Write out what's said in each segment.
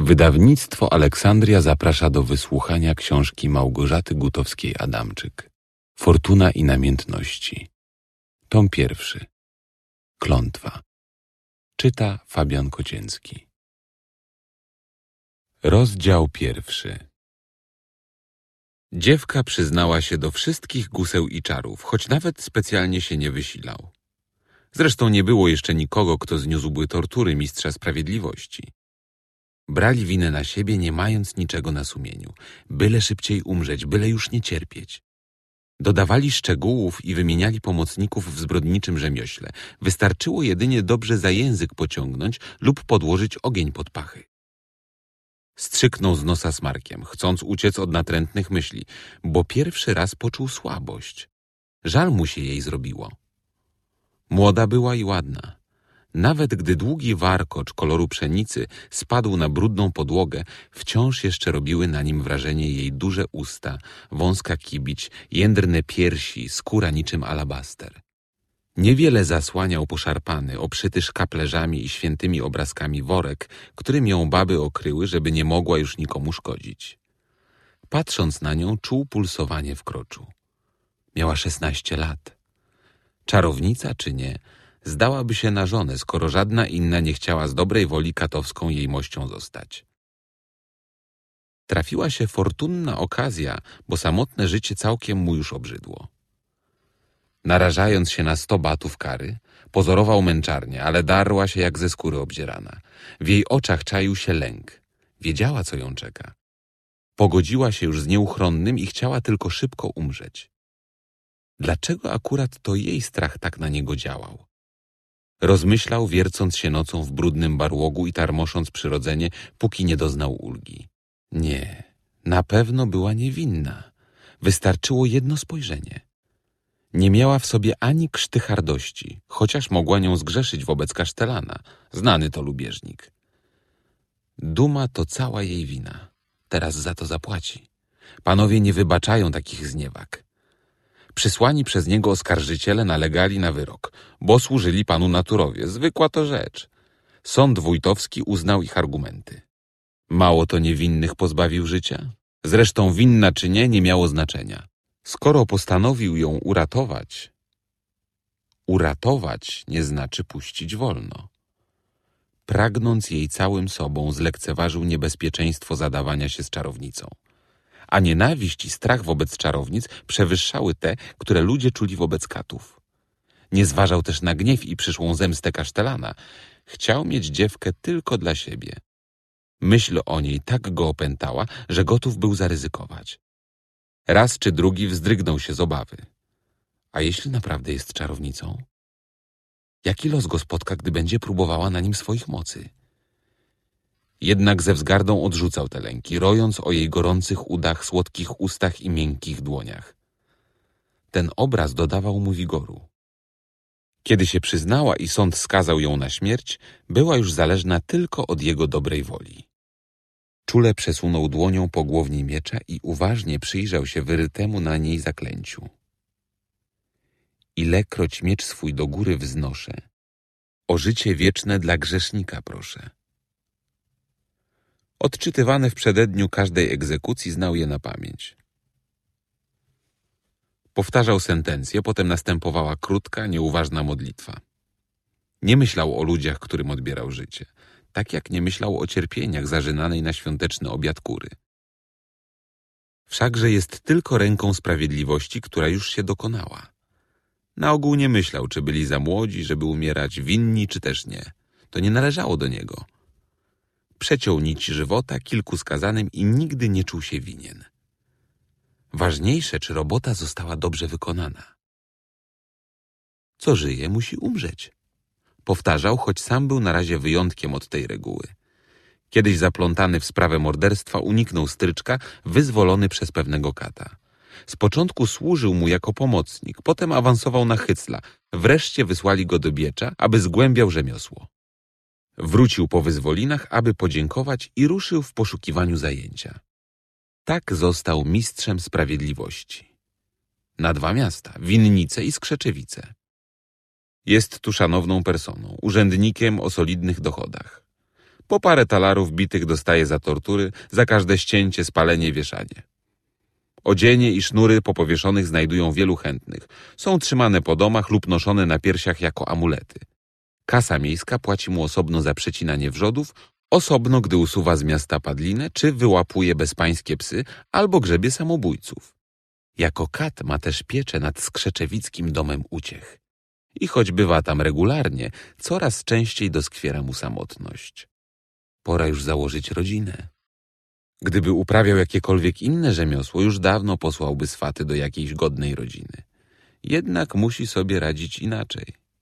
Wydawnictwo Aleksandria zaprasza do wysłuchania książki Małgorzaty Gutowskiej-Adamczyk Fortuna i namiętności. Tom 1. Klątwa. Czyta Fabian Kocięcki. Rozdział 1. Dziewka przyznała się do wszystkich guseł i czarów, choć nawet specjalnie się nie wysilał. Zresztą nie było jeszcze nikogo, kto zniósłby tortury mistrza sprawiedliwości. Brali winę na siebie, nie mając niczego na sumieniu. Byle szybciej umrzeć, byle już nie cierpieć. Dodawali szczegółów i wymieniali pomocników w zbrodniczym rzemiośle. Wystarczyło jedynie dobrze za język pociągnąć lub podłożyć ogień pod pachy. Strzyknął z nosa smarkiem, chcąc uciec od natrętnych myśli, bo pierwszy raz poczuł słabość. Żal mu się jej zrobiło. Młoda była i ładna. Nawet gdy długi warkocz koloru pszenicy spadł na brudną podłogę, wciąż jeszcze robiły na nim wrażenie jej duże usta, wąska kibić, jędrne piersi, skóra niczym alabaster. Niewiele zasłaniał poszarpany, obszyty szkaplerzami i świętymi obrazkami worek, którym ją baby okryły, żeby nie mogła już nikomu szkodzić. Patrząc na nią, czuł pulsowanie w kroczu. Miała 16 lat. Czarownica czy nie, zdałaby się na żonę, skoro żadna inna nie chciała z dobrej woli katowską jej mością zostać. Trafiła się fortunna okazja, bo samotne życie całkiem mu już obrzydło. Narażając się na 100 batów kary, pozorował męczarnię, ale darła się jak ze skóry obdzierana. W jej oczach czaił się lęk. Wiedziała, co ją czeka. Pogodziła się już z nieuchronnym i chciała tylko szybko umrzeć. Dlaczego akurat to jej strach tak na niego działał? Rozmyślał, wiercąc się nocą w brudnym barłogu i tarmosząc przyrodzenie, póki nie doznał ulgi. Nie, na pewno była niewinna. Wystarczyło jedno spojrzenie. Nie miała w sobie ani krzty hardości, chociaż mogła nią zgrzeszyć wobec kasztelana, znany to lubieżnik. Duma to cała jej wina. Teraz za to zapłaci. Panowie nie wybaczają takich zniewag. Przysłani przez niego oskarżyciele nalegali na wyrok, bo służyli panu naturowie. Zwykła to rzecz. Sąd wójtowski uznał ich argumenty. Mało to niewinnych pozbawił życia? Zresztą winna czy nie miało znaczenia. Skoro postanowił ją uratować nie znaczy puścić wolno. Pragnąc jej całym sobą, zlekceważył niebezpieczeństwo zadawania się z czarownicą. A nienawiść i strach wobec czarownic przewyższały te, które ludzie czuli wobec katów. Nie zważał też na gniew i przyszłą zemstę kasztelana. Chciał mieć dziewkę tylko dla siebie. Myśl o niej tak go opętała, że gotów był zaryzykować. Raz czy drugi wzdrygnął się z obawy. A jeśli naprawdę jest czarownicą? Jaki los go spotka, gdy będzie próbowała na nim swoich mocy? Jednak ze wzgardą odrzucał te lęki, rojąc o jej gorących udach, słodkich ustach i miękkich dłoniach. Ten obraz dodawał mu wigoru. Kiedy się przyznała i sąd skazał ją na śmierć, była już zależna tylko od jego dobrej woli. Czule przesunął dłonią po głowni miecza i uważnie przyjrzał się wyrytemu na niej zaklęciu. Ilekroć miecz swój do góry wznoszę, o życie wieczne dla grzesznika proszę. Odczytywane w przededniu każdej egzekucji znał je na pamięć. Powtarzał sentencję, potem następowała krótka, nieuważna modlitwa. Nie myślał o ludziach, którym odbierał życie, tak jak nie myślał o cierpieniach zażynanej na świąteczny obiad kury. Wszakże jest tylko ręką sprawiedliwości, która już się dokonała. Na ogół nie myślał, czy byli za młodzi, żeby umierać, winni, czy też nie. To nie należało do niego. Przeciął nić żywota kilku skazanym i nigdy nie czuł się winien. Ważniejsze, czy robota została dobrze wykonana. Co żyje, musi umrzeć. Powtarzał, choć sam był na razie wyjątkiem od tej reguły. Kiedyś zaplątany w sprawę morderstwa uniknął stryczka, wyzwolony przez pewnego kata. Z początku służył mu jako pomocnik, potem awansował na hycla. Wreszcie wysłali go do Biecza, aby zgłębiał rzemiosło. Wrócił po wyzwolinach, aby podziękować i ruszył w poszukiwaniu zajęcia. Tak został mistrzem sprawiedliwości. Na 2 miasta, Winnice i Skrzeczewice. Jest tu szanowną personą, urzędnikiem o solidnych dochodach. Po parę talarów bitych dostaje za tortury, za każde ścięcie, spalenie, wieszanie. Odzienie i sznury po powieszonych znajdują wielu chętnych. Są trzymane po domach lub noszone na piersiach jako amulety. Kasa miejska płaci mu osobno za przecinanie wrzodów, osobno gdy usuwa z miasta padlinę, czy wyłapuje bezpańskie psy, albo grzebie samobójców. Jako kat ma też pieczę nad skrzeczewickim domem uciech. I choć bywa tam regularnie, coraz częściej doskwiera mu samotność. Pora już założyć rodzinę. Gdyby uprawiał jakiekolwiek inne rzemiosło, już dawno posłałby swaty do jakiejś godnej rodziny. Jednak musi sobie radzić inaczej.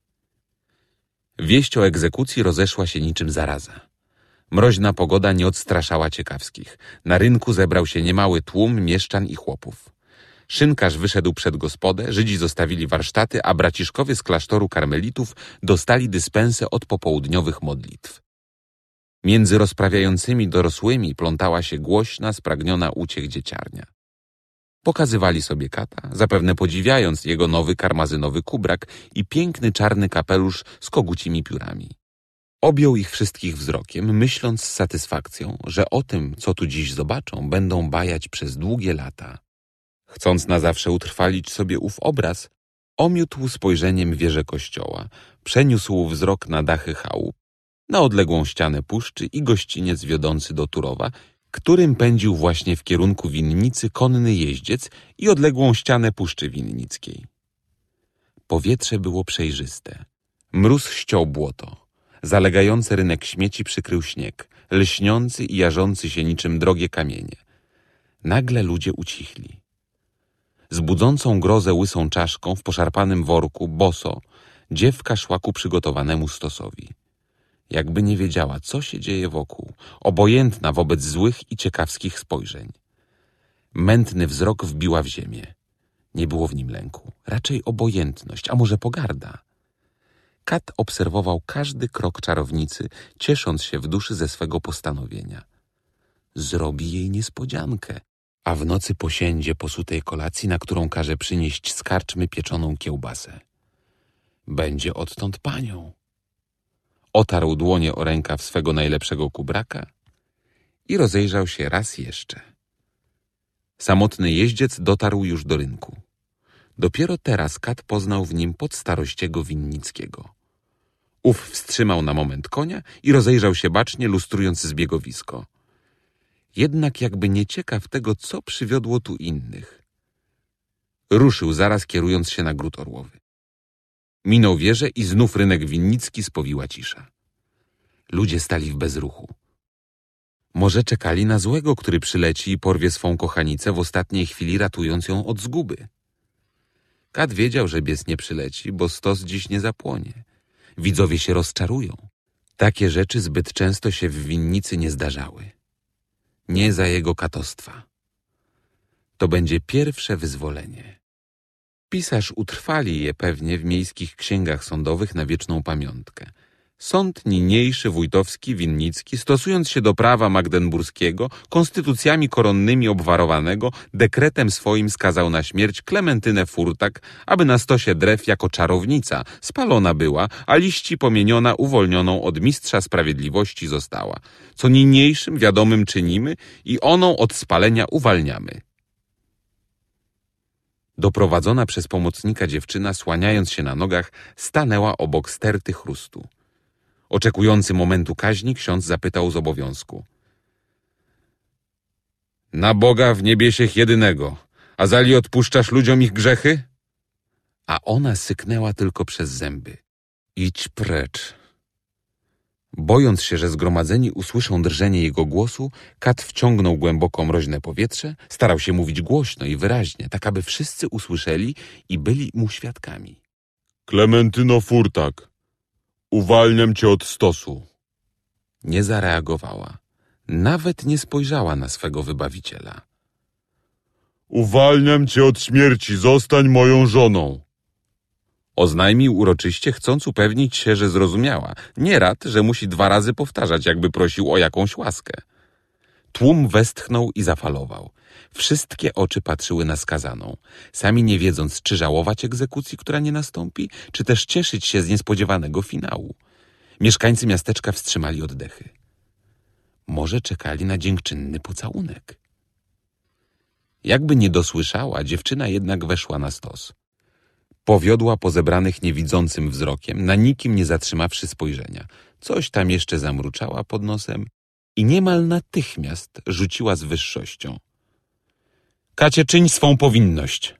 Wieść o egzekucji rozeszła się niczym zaraza. Mroźna pogoda nie odstraszała ciekawskich. Na rynku zebrał się niemały tłum mieszczan i chłopów. Szynkarz wyszedł przed gospodę, Żydzi zostawili warsztaty, a braciszkowie z klasztoru karmelitów dostali dyspensę od popołudniowych modlitw. Między rozprawiającymi dorosłymi plątała się głośna, spragniona uciech dzieciarnia. Pokazywali sobie kata, zapewne podziwiając jego nowy karmazynowy kubrak i piękny czarny kapelusz z kogucimi piórami. Objął ich wszystkich wzrokiem, myśląc z satysfakcją, że o tym, co tu dziś zobaczą, będą bajać przez długie lata. Chcąc na zawsze utrwalić sobie ów obraz, omiótł spojrzeniem wieże kościoła, przeniósł wzrok na dachy chałup, na odległą ścianę puszczy i gościniec wiodący do Turowa, którym pędził właśnie w kierunku winnicy konny jeździec i odległą ścianę Puszczy Winnickiej. Powietrze było przejrzyste. Mróz ściął błoto. Zalegający rynek śmieci przykrył śnieg, lśniący i jarzący się niczym drogie kamienie. Nagle ludzie ucichli. Z budzącą grozę łysą czaszką w poszarpanym worku, boso, dziewka szła ku przygotowanemu stosowi. Jakby nie wiedziała, co się dzieje wokół, obojętna wobec złych i ciekawskich spojrzeń. Mętny wzrok wbiła w ziemię. Nie było w nim lęku, raczej obojętność, a może pogarda. Kat obserwował każdy krok czarownicy, ciesząc się w duszy ze swego postanowienia. Zrobi jej niespodziankę, a w nocy posiędzie posutej kolacji, na którą każe przynieść z karczmy pieczoną kiełbasę. Będzie odtąd panią. Otarł dłonie o rękaw swego najlepszego kubraka i rozejrzał się raz jeszcze. Samotny jeździec dotarł już do rynku. Dopiero teraz kat poznał w nim podstarościego Winnickiego. Ów wstrzymał na moment konia i rozejrzał się bacznie, lustrując zbiegowisko. Jednak jakby nie ciekaw tego, co przywiodło tu innych. Ruszył zaraz, kierując się na Gród Orłowy. Minął wieżę i znów rynek winnicki spowiła cisza. Ludzie stali w bezruchu. Może czekali na złego, który przyleci i porwie swą kochanicę w ostatniej chwili, ratując ją od zguby. Kat wiedział, że bies nie przyleci, bo stos dziś nie zapłonie. Widzowie się rozczarują. Takie rzeczy zbyt często się w winnicy nie zdarzały. Nie za jego katostwa. To będzie pierwsze wyzwolenie. Pisarz utrwali je pewnie w miejskich księgach sądowych na wieczną pamiątkę. Sąd niniejszy wójtowski, winnicki, stosując się do prawa magdenburskiego, konstytucjami koronnymi obwarowanego, dekretem swoim skazał na śmierć Klementynę Furtak, aby na stosie drew jako czarownica spalona była, a liści pomieniona uwolnioną od mistrza sprawiedliwości została. Co niniejszym wiadomym czynimy i oną od spalenia uwalniamy. Doprowadzona przez pomocnika dziewczyna, słaniając się na nogach, stanęła obok sterty chrustu. Oczekujący momentu kaźni, ksiądz zapytał z obowiązku. Na Boga w niebiesiech jedynego, a zali odpuszczasz ludziom ich grzechy? A ona syknęła tylko przez zęby. Idź precz. Bojąc się, że zgromadzeni usłyszą drżenie jego głosu, kat wciągnął głęboko mroźne powietrze, starał się mówić głośno i wyraźnie, tak aby wszyscy usłyszeli i byli mu świadkami. Klementyno Furtak, uwalniam cię od stosu. Nie zareagowała. Nawet nie spojrzała na swego wybawiciela. Uwalniam cię od śmierci, zostań moją żoną. Oznajmił uroczyście, chcąc upewnić się, że zrozumiała. Nie rad, że musi 2 razy powtarzać, jakby prosił o jakąś łaskę. Tłum westchnął i zafalował. Wszystkie oczy patrzyły na skazaną, sami nie wiedząc, czy żałować egzekucji, która nie nastąpi, czy też cieszyć się z niespodziewanego finału. Mieszkańcy miasteczka wstrzymali oddechy. Może czekali na dziękczynny pocałunek. Jakby nie dosłyszała, dziewczyna jednak weszła na stos. Powiodła po zebranych niewidzącym wzrokiem, na nikim nie zatrzymawszy spojrzenia. Coś tam jeszcze zamruczała pod nosem i niemal natychmiast rzuciła z wyższością. Kacie, czyń swą powinność.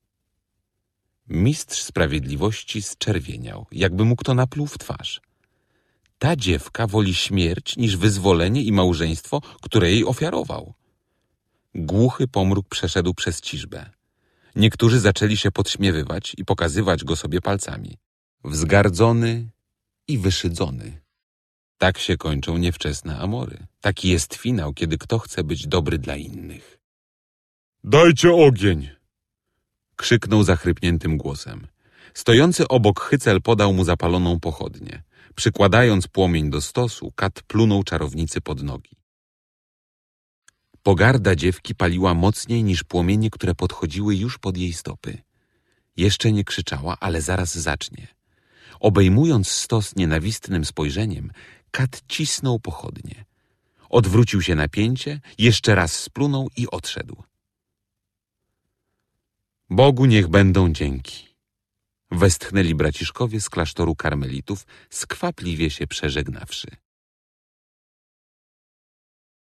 Mistrz sprawiedliwości zczerwieniał, jakby mu kto napluł w twarz. Ta dziewka woli śmierć niż wyzwolenie i małżeństwo, które jej ofiarował. Głuchy pomruk przeszedł przez ciżbę. Niektórzy zaczęli się podśmiewywać i pokazywać go sobie palcami. Wzgardzony i wyszydzony. Tak się kończą niewczesne amory. Taki jest finał, kiedy kto chce być dobry dla innych. Dajcie ogień! Krzyknął zachrypniętym głosem. Stojący obok Hycel podał mu zapaloną pochodnię. Przykładając płomień do stosu, Kat plunął czarownicy pod nogi. Pogarda dziewki paliła mocniej niż płomienie, które podchodziły już pod jej stopy. Jeszcze nie krzyczała, ale zaraz zacznie. Obejmując stos nienawistnym spojrzeniem, Kat cisnął pochodnie. Odwrócił się na pięcie, jeszcze raz splunął i odszedł. Bogu niech będą dzięki. Westchnęli braciszkowie z klasztoru karmelitów, skwapliwie się przeżegnawszy.